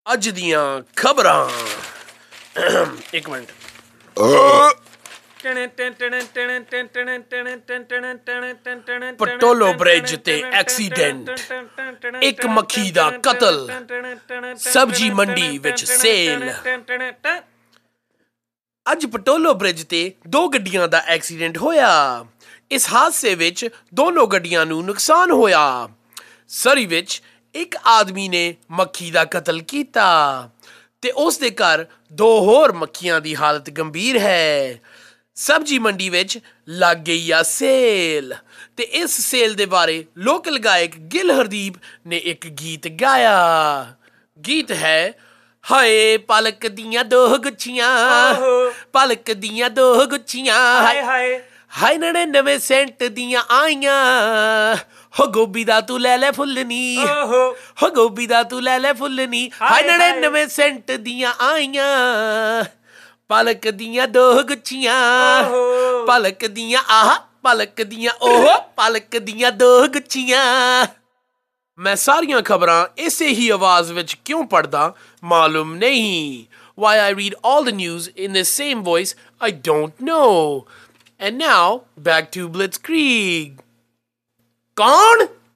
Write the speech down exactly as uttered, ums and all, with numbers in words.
ਅੱਜ ਦੀਆਂ ਖਬਰਾਂ। ਇੱਕ ਮਿੰਟ। ਪਟੋਲੋ ਬ੍ਰਿਜ ਤੇ ਐਕਸੀਡੈਂਟ, ਇੱਕ ਮੱਖੀ ਦਾ ਕਤਲ, ਸਬਜ਼ੀ ਮੰਡੀ ਵਿੱਚ ਸੇਲ। ਅੱਜ ਪਟੋਲੋ ਬ੍ਰਿਜ ਤੇ ਦੋ ਗੱਡੀਆਂ ਦਾ ਐਕਸੀਡੈਂਟ ਹੋਇਆ। ਇਸ ਹਾਦਸੇ ਵਿੱਚ ਦੋਨੋਂ ਗੱਡੀਆਂ ਨੂੰ ਨੁਕਸਾਨ ਹੋਇਆ। ਸਰੀ ਵਿੱਚ ਇੱਕ ਆਦਮੀ ਨੇ ਮੱਖੀ ਦਾ ਕਤਲ ਕੀਤਾ ਤੇ ਉਸ ਦੇ ਘਰ ਦੋ ਹੋਰ ਮੱਖੀਆਂ ਦੀ ਹਾਲਤ ਗੰਭੀਰ ਹੈ। ਸਬਜ਼ੀ ਮੰਡੀ ਵਿੱਚ ਲੱਗ ਗਈ ਆ ਸੇਲ ਤੇ ਇਸ ਸੇਲ ਦੇ ਬਾਰੇ ਲੋਕਲ ਗਾਇਕ ਗਿੱਲ ਹਰਦੀਪ ਨੇ ਇੱਕ ਗੀਤ ਗਾਇਆ। ਗੀਤ ਹੈ, ਹਾਏ ਪਲਕ ਦੀਆਂ ਦੋ ਗੁੱਛੀਆਂ, ਪਲਕ ਦੀਆਂ ਦੋ ਗੁੱਛੀਆਂ, ਹਾਏ ਹਾਏ ਹਾਏ ਨੜਿਨਵੇਂ ਸੈਂਟ ਦੀਆਂ ਆਈਆਂ, ਹੋ ਗੋਭੀ ਦਾ ਤੂੰ ਲੈ ਲੈ ਫੁੱਲ ਨੀ, ਹੋ ਗੋਭੀ ਦਾ ਤੂੰ ਲੈ ਲੈ ਫੁੱਲ ਨੀ, ਹਾਏ ਨੜਿਨਵੇਂ ਸੈਂਟ ਦੀਆਂ ਆਈਆਂ, ਪਲਕ ਦੀਆਂ ਦੋ ਗੁੱਛੀਆਂ, ਪਲਕ ਦੀਆਂ ਆਹ ਪਲਕ ਦੀਆਂ ਉਹ, ਪਲਕ ਦੀਆਂ ਦੋ ਗੁੱਛੀਆਂ। ਮੈਂ ਸਾਰੀਆਂ ਖਬਰਾਂ ਇਸੇ ਹੀ ਆਵਾਜ਼ ਵਿੱਚ ਕਿਉਂ ਪੜ੍ਹਦਾ ਮਾਲੂਮ ਨਹੀਂ। Why I read all the news in the same voice, I don't know. And now, back to Blitzkrieg. Gone?